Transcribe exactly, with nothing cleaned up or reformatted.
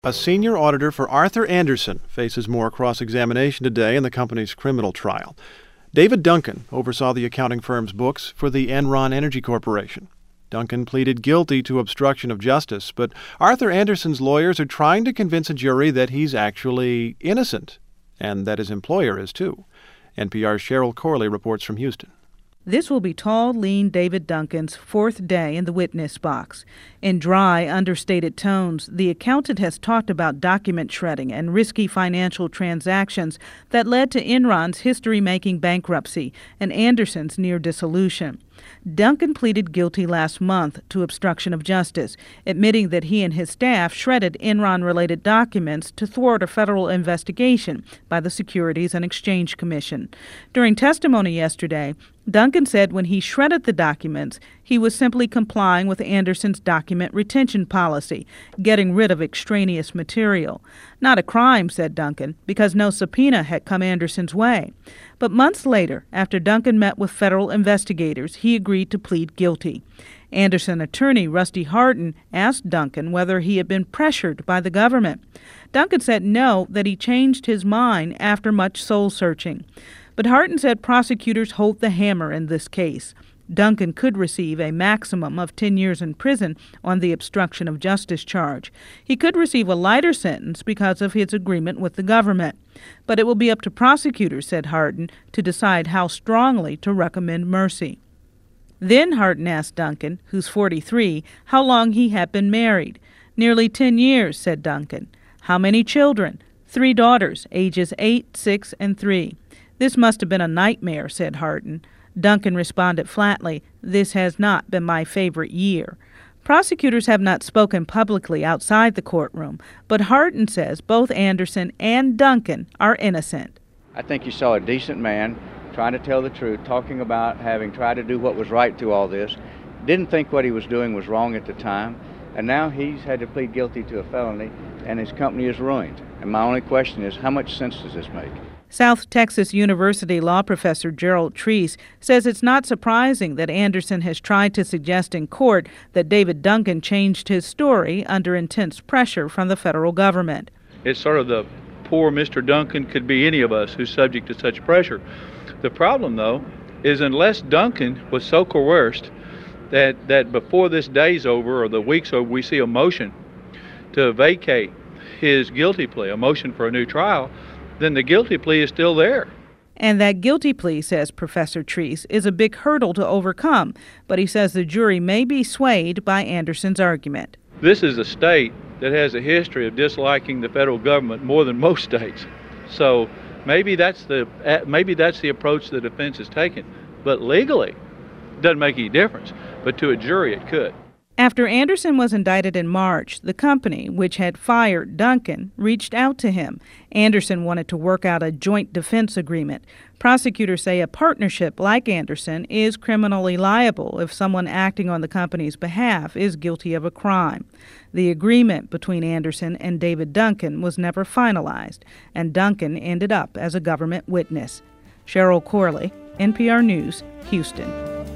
A senior auditor for Arthur Andersen faces more cross-examination today in the company's criminal trial. David Duncan oversaw the accounting firm's books for the Enron Energy Corporation. Duncan pleaded guilty to obstruction of justice, but Arthur Andersen's lawyers are trying to convince a jury that he's actually innocent, and that his employer is too. N P R's Cheryl Corley reports from Houston. This will be tall, lean David Duncan's fourth day in the witness box. In dry, understated tones, the accountant has talked about document shredding and risky financial transactions that led to Enron's history-making bankruptcy and Andersen's near dissolution. Duncan pleaded guilty last month to obstruction of justice, admitting that he and his staff shredded Enron-related documents to thwart a federal investigation by the Securities and Exchange Commission. During testimony yesterday, Duncan said when he shredded the documents, he was simply complying with Andersen's document retention policy, getting rid of extraneous material. Not a crime, said Duncan, because no subpoena had come Andersen's way. But months later, after Duncan met with federal investigators, he agreed to plead guilty. Andersen attorney Rusty Hardin asked Duncan whether he had been pressured by the government. Duncan said no, that he changed his mind after much soul-searching. But Hardin said prosecutors hold the hammer in this case. Duncan could receive a maximum of ten years in prison on the obstruction of justice charge. He could receive a lighter sentence because of his agreement with the government. But it will be up to prosecutors, said Hardin, to decide how strongly to recommend mercy. Then Hardin asked Duncan, who's forty-three, how long he had been married. Nearly ten years, said Duncan. How many children? Three daughters, ages eight, six, and three. This must have been a nightmare, said Hardin. Duncan responded flatly, this has not been my favorite year. Prosecutors have not spoken publicly outside the courtroom, but Hardin says both Andersen and Duncan are innocent. I think you saw a decent man trying to tell the truth, talking about having tried to do what was right through all this, didn't think what he was doing was wrong at the time, and now he's had to plead guilty to a felony, and his company is ruined. And my only question is, how much sense does this make? South Texas University law professor Gerald Treese says it's not surprising that Andersen has tried to suggest in court that David Duncan changed his story under intense pressure from the federal government. It's sort of the poor Mister Duncan could be any of us who's subject to such pressure. The problem, though, is unless Duncan was so coerced that, that before this day's over or the week's over, we see a motion to vacate his guilty plea, a motion for a new trial, then the guilty plea is still there. And that guilty plea, says Professor Treese, is a big hurdle to overcome, but he says the jury may be swayed by Andersen's argument. This is a state that has a history of disliking the federal government more than most states. So maybe that's the maybe that's the approach the defense has taken. But legally, it doesn't make any difference. But to a jury, it could. After Andersen was indicted in March, the company, which had fired Duncan, reached out to him. Andersen wanted to work out a joint defense agreement. Prosecutors say a partnership like Andersen is criminally liable if someone acting on the company's behalf is guilty of a crime. The agreement between Andersen and David Duncan was never finalized, and Duncan ended up as a government witness. Cheryl Corley, N P R News, Houston.